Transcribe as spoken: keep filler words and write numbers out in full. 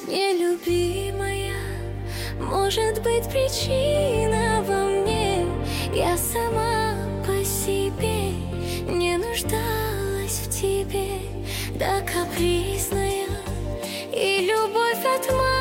Нелюбимая, может быть, причина во мне. Я сама по себе не нуждалась в тебе, да капризная, и любовь от матери